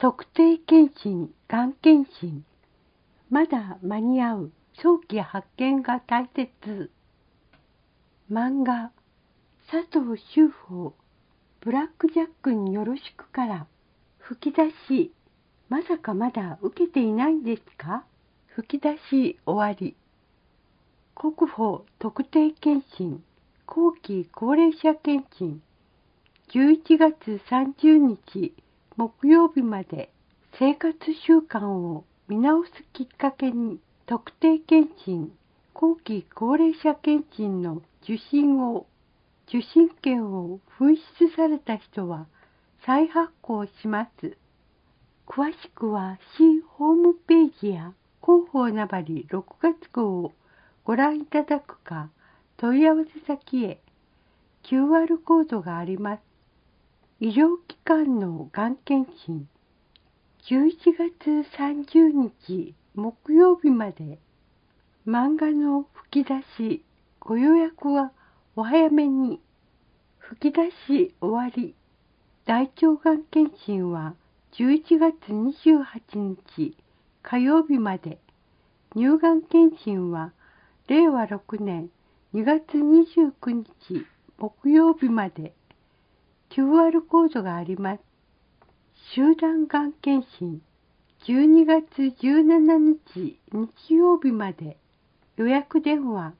特定健診、がん検診。まだ間に合う。早期発見が大切。漫画、佐藤修法、ブラックジャックによろしくから吹き出し、まさかまだ受けていないんですか？吹き出し終わり。国保特定健診、後期高齢者健診、11月30日木曜日まで生活習慣を見直すきっかけに特定健診、後期高齢者健診の受診券を紛失された人は再発行します。詳しくは市ホームページや広報なばり6月号をご覧いただくか、問い合わせ先へ QR コードがあります。医療機関のがん検診、11月30日木曜日まで。漫画の吹き出し、ご予約はお早めに。吹き出し終わり。大腸がん検診は11月28日火曜日まで。乳がん検診は令和6年2月29日木曜日まで。QR コードがあります。集団がん検診、12月17日日曜日まで。予約電話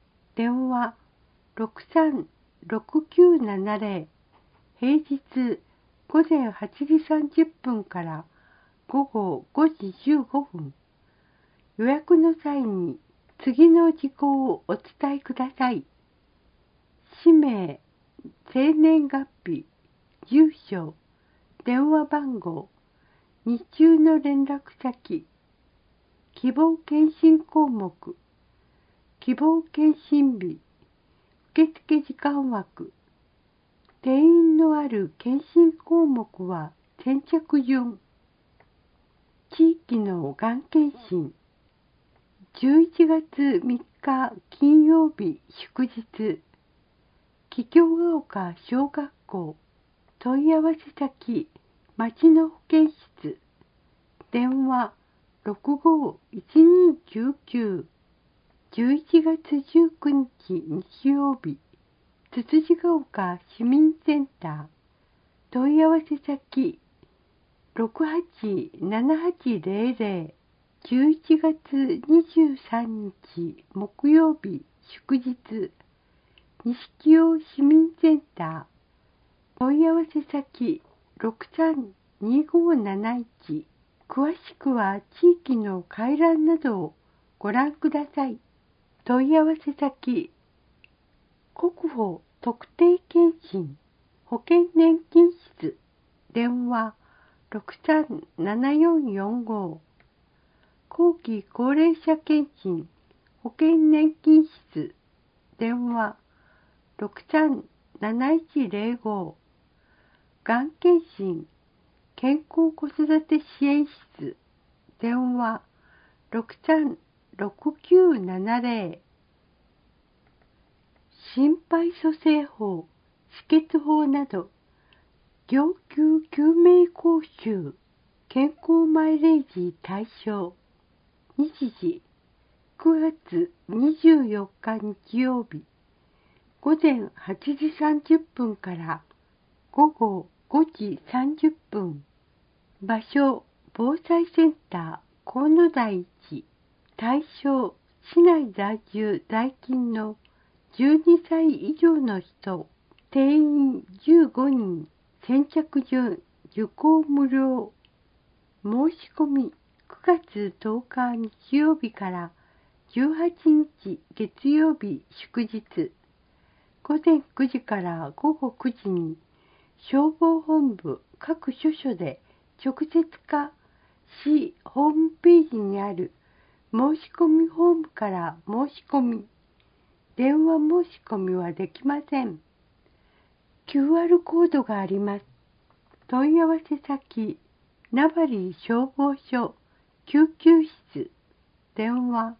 636970、平日午前8時30分から午後5時15分。予約の際に次の事項をお伝えください。氏名、生年月日、住所、電話番号、日中の連絡先、希望検診項目、希望検診日、受付時間枠、定員のある検診項目は先着順。地域のがん検診、11月3日金曜日祝日、桔梗ヶ丘小学校、問い合わせ先、町の保健室、電話651299、11月19日日曜日、つつじが丘市民センター、問い合わせ先、687800、11月23日木曜日祝日、錦尾市民センター、問い合わせ先、632571。詳しくは地域の回覧などをご覧ください。問い合わせ先、国保特定健診、保険年金室、電話637445。後期高齢者健診、保険年金室、電話637105。がん検診、健康子育て支援室、電話636970。心肺蘇生法、止血法など、要求救命講習、健康マイレージ対象。日時、9月24日日曜日、午前8時30分から午後5時30分。場所、防災センター、河野台1。対象、市内在住在勤の12歳以上の人。定員15人。先着順、受講無料。申し込み、9月10日日曜日から18日月曜日祝日。午前9時から午後9時に、消防本部各所所で直接か市ホームページにある申し込みフォームから申し込み、電話申し込みはできません。QR コードがあります。問い合わせ先、名張消防署救急室、電話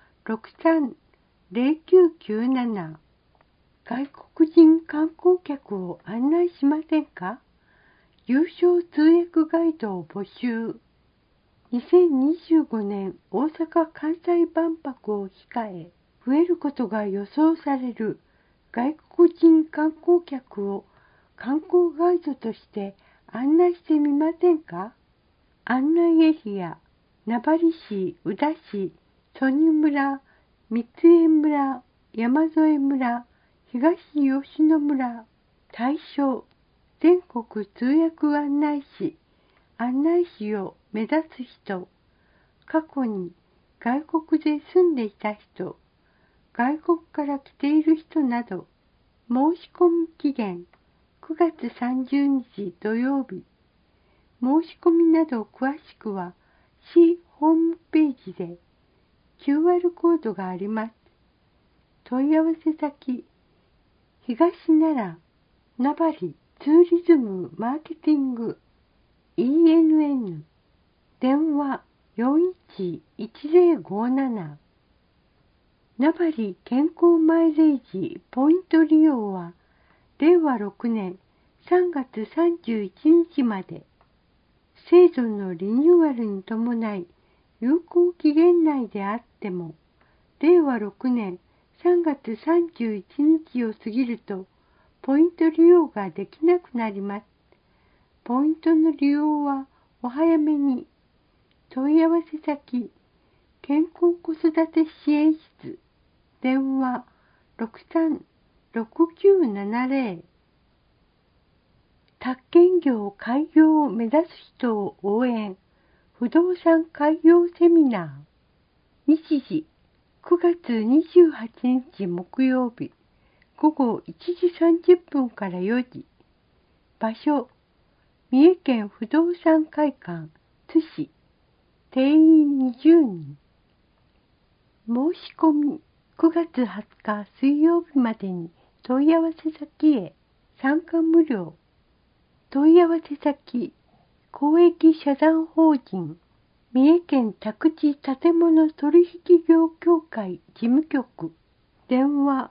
630997。外国人観光客を案内しませんか？ 優勝通訳ガイドを募集。2025年大阪・関西万博を控え、増えることが予想される外国人観光客を観光ガイドとして案内してみませんか？案内エリア、名張市、宇陀市、曽爾村、三重村、山添村、東吉野村。対象、全国通訳案内士、案内士を目指す人、過去に外国で住んでいた人、外国から来ている人など。申し込み期限9月30日土曜日。申し込みなど詳しくは市ホームページで QR コードがあります。問い合わせ先、東奈良名張ツーリズムマーケティング ENN 電話411057。名張健康マイレージポイント利用は令和6年3月31日まで。制度のリニューアルに伴い有効期限内であっても、令和6年3月31日を過ぎるとポイント利用ができなくなります。ポイントの利用はお早めに。問い合わせ先、健康子育て支援室、電話636970。宅建業開業を目指す人を応援、不動産開業セミナー。日時、9月28日木曜日、午後1時30分から4時。場所、三重県不動産会館、津市。定員20人。申し込み、9月20日水曜日までに問い合わせ先へ。参加無料。問い合わせ先、公益社団法人、三重県宅地建物取引業協会事務局。電話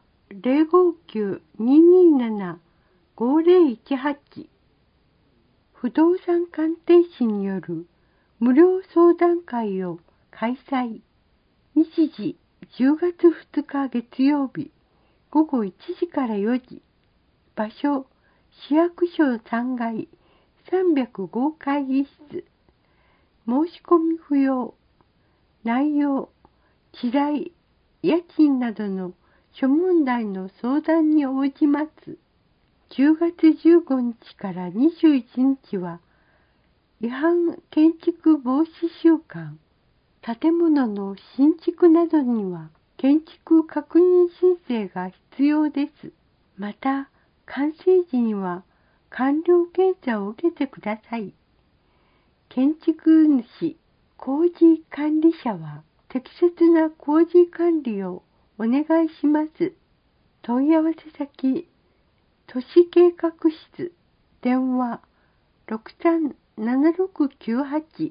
059-227-5018。不動産鑑定士による無料相談会を開催。日時10月2日月曜日午後1時から4時。場所、市役所3階305会議室。申し込み不要。内容、地代、家賃などの諸問題の相談に応じます。10月15日から21日は、違反建築防止週間。建物の新築などには、建築確認申請が必要です。また、完成時には、完了検査を受けてください。建築主、工事管理者は、適切な工事管理をお願いします。問い合わせ先、都市計画室、電話637698。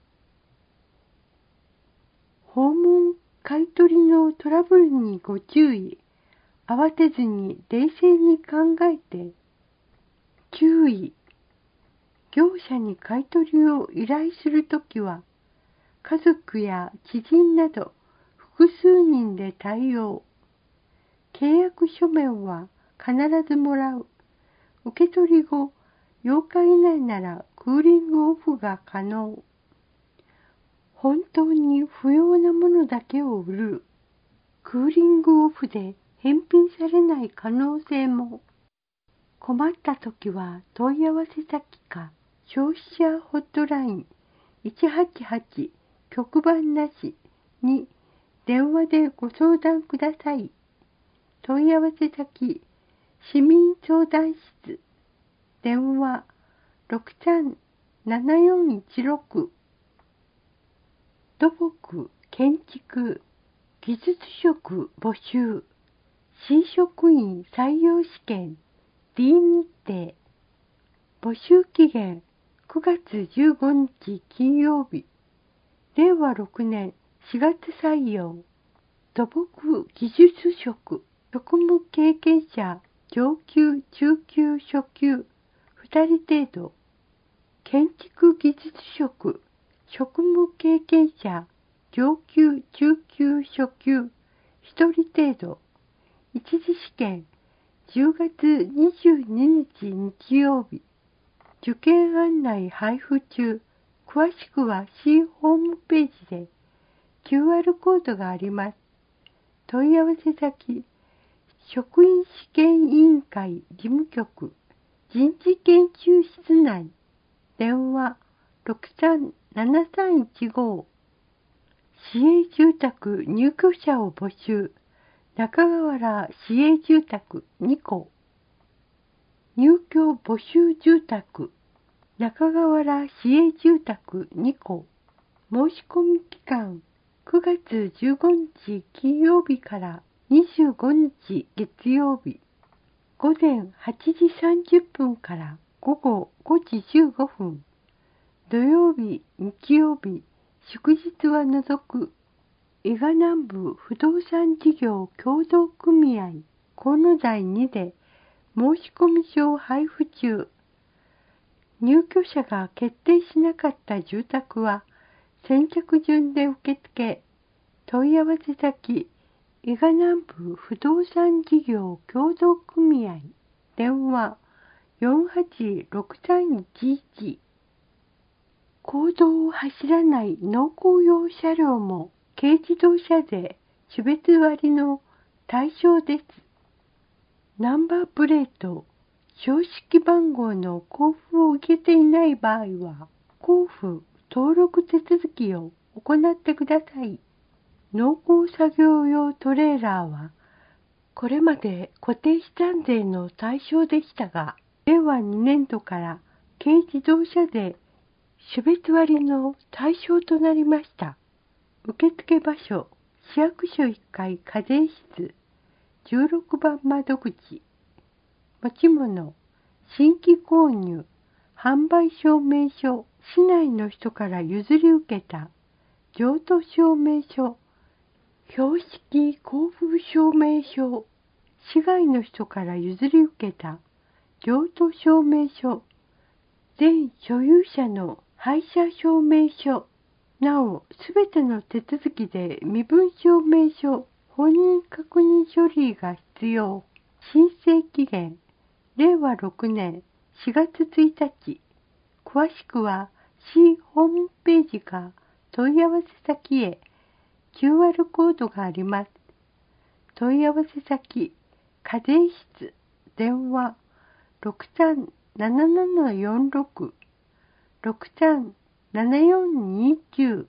訪問買取のトラブルにご注意。慌てずに冷静に考えて。注意。業者に買取を依頼するときは、家族や知人など複数人で対応。契約書面は必ずもらう。受け取り後、8日以内ならクーリングオフが可能。本当に不要なものだけを売る。クーリングオフで返品されない可能性も。困ったときは問い合わせ先か消費者ホットライン188局番なしに電話でご相談ください。問い合わせ先、市民相談室、電話637416。土木、建築、技術職募集、新職員採用試験、D 日程。募集期限9月15日金曜日。令和6年4月採用。土木技術職、職務経験者、上級、中級、初級、2人程度。 建築技術職、職務経験者、上級、中級、初級、1人程度。一次試験、10月22日日曜日。受験案内配布中。詳しくは C ホームページで QR コードがあります。問い合わせ先、職員試験委員会事務局、人事研究室内、電話637315。市営住宅入居者を募集。中河原市営住宅2戸。入居募集住宅。中河原市営住宅2戸。申し込み期間9月15日金曜日から25日月曜日。午前8時30分から午後5時15分。土曜日、日曜日、祝日は除く。伊賀南部不動産事業協同組合河野台2で申込書を配布中。入居者が決定しなかった住宅は先着順で受付。問い合わせ先、伊賀南部不動産事業協同組合。電話486311。公道を走らない農耕用車両も軽自動車税種別割の対象です。ナンバープレート、標識番号の交付を受けていない場合は、交付登録手続きを行ってください。農耕作業用トレーラーは、これまで固定資産税の対象でしたが、令和2年度から軽自動車税種別割の対象となりました。受付場所、市役所1階課税室、16番窓口。持ち物、新規購入、販売証明書、市内の人から譲り受けた、譲渡証明書、標識交付証明書、市外の人から譲り受けた、譲渡証明書、全所有者の廃車証明書、なお、すべての手続きで身分証明書、本人確認書類が必要。申請期限、令和6年4月1日。詳しくは C ホームページか問い合わせ先へ QR コードがあります。問い合わせ先、課税室、電話637746。637429。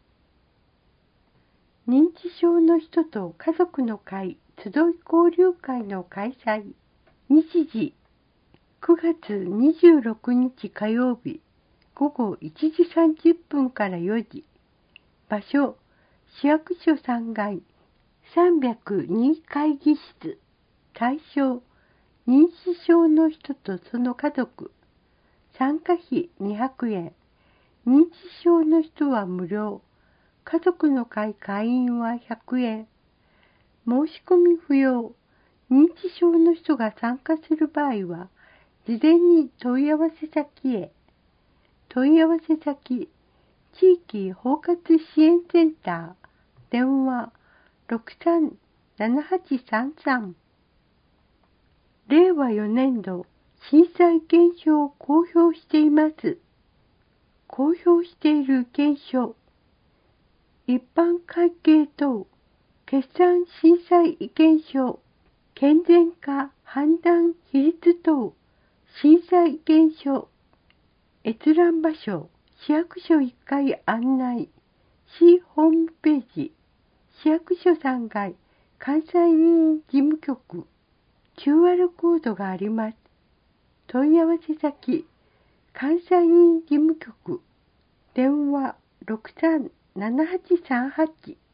認知症の人と家族の会集い交流会の開催。日時9月26日火曜日午後1時30分から4時。場所市役所3階302会議室。対象認知症の人とその家族。参加費200円。認知症の人は無料。家族の会会員は100円。申し込み不要。認知症の人が参加する場合は、事前に問い合わせ先へ。問い合わせ先、地域包括支援センター。電話637833。令和4年度震災検証を公表しています。公表している検証。一般会計等、決算震災意見書、健全化判断比率等、震災意見書、閲覧場所、市役所1階案内、市ホームページ、市役所3階、関西委員事務局、QR コードがあります。問い合わせ先、関西委員事務局、電話637838。